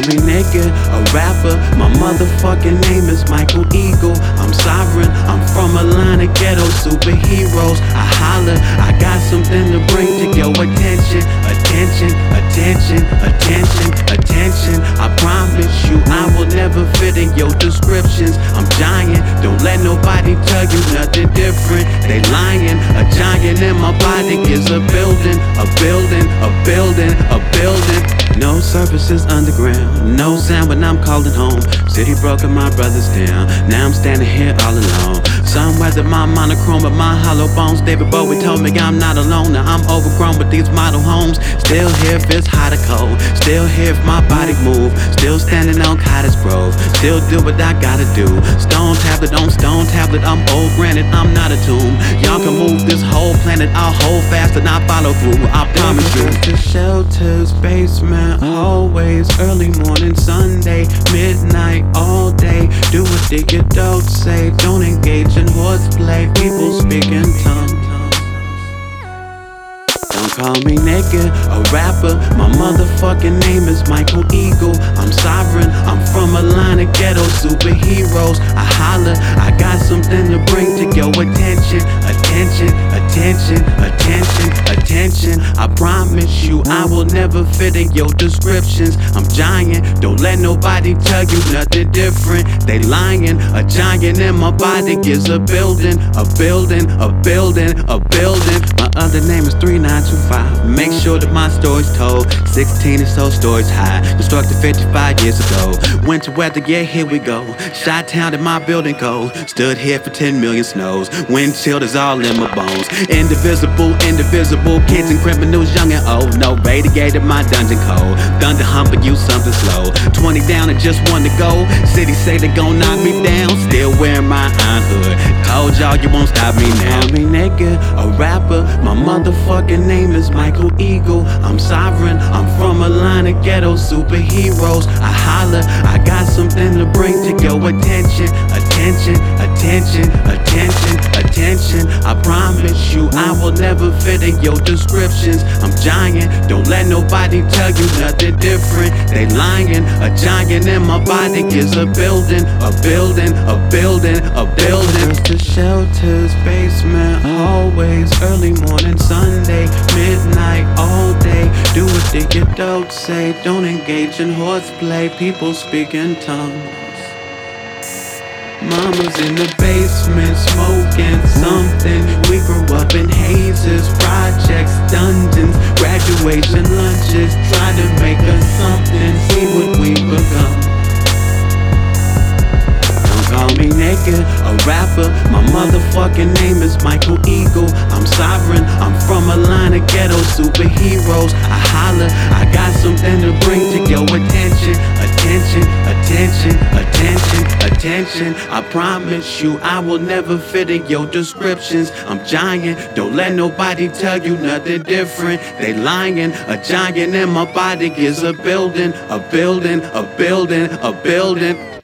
me nigga, a rapper. My motherfucking name is Michael Eagle. I'm sovereign, I'm from a line of ghetto superheroes. I holler, I got something to bring to your attention. Attention, attention, attention, attention. I promise you I will never fit in your descriptions. I'm giant, don't let nobody tell you nothing different. They lying, a giant in my body is a building, a building, a building, a building. No services underground, no sound when I'm calling home. City broke and my brothers down, now I'm standing here all alone. Some weather my monochrome but my hollow bones. David Bowie told me I'm not alone. Now I'm overgrown with these model homes. Still here if it's hot or cold, still here if my body move. Still standing on Cottage Grove, still do what I gotta do. Stone tablet on stone tablet, I'm old granted, I'm not a tomb. Y'all can move this whole planet, I'll hold fast and I'll follow through, I promise you. The shelters, basement, hallways, early morning, Sunday, midnight, all day. Do what the adults say, don't engage in horseplay. People speak in tongues. Don't call me nigga, a rapper. My motherfucking name is Michael Eagle. I'm sovereign, I'm from a line of ghetto superheroes. I holler, I got something to bring to your attention. Attention, attention, attention, attention. I promise you I will never fit in your descriptions. I'm giant, don't let nobody tell you nothing different. They lying, a giant in my body is a building, a building, a building, a building. My other name is 3925. Make sure that my story's told. 16 is so stories high, constructed 55 years ago. Winter weather, yeah, here we go. Chi-town in my building code. Stood here for 10 million snows. Wind chilled is all in my bones. Indivisible, indivisible. Kids and criminals, young and old. No radiated my dungeon code. Thunder humping you something slow. 20 down and just one to go. City say they gon' knock me down. Still wearing my iron hood. Told y'all you won't stop me now. Me nigga, a rapper. My motherfucking name is Michael Eagle. I'm sovereign, I'm from a line of ghetto superheroes. I holler, I got something to bring to your attention. Attention, attention, attention, attention. I promise you I will never fit in your descriptions. I'm giant, don't let nobody tell you nothing different. They lying, a giant in my body is a building, a building, a building, a building. The shelters, basement, hallways, early morning, Sunday, midnight, all day. Do what the adults say, don't engage in horseplay. People speak in tongues. Mama's in the basement smoking something. We grew up in hazes, projects, dungeons, graduation lunches. Try to make us something, see what we become. Call me nigga, a rapper. My motherfucking name is Michael Eagle. I'm sovereign, I'm from a line of ghetto superheroes. I holler, I got something to bring to your attention. Attention, attention, attention, attention. I promise you I will never fit in your descriptions. I'm giant, don't let nobody tell you nothing different. They lying, a giant in my body is a building, a building, a building, a building.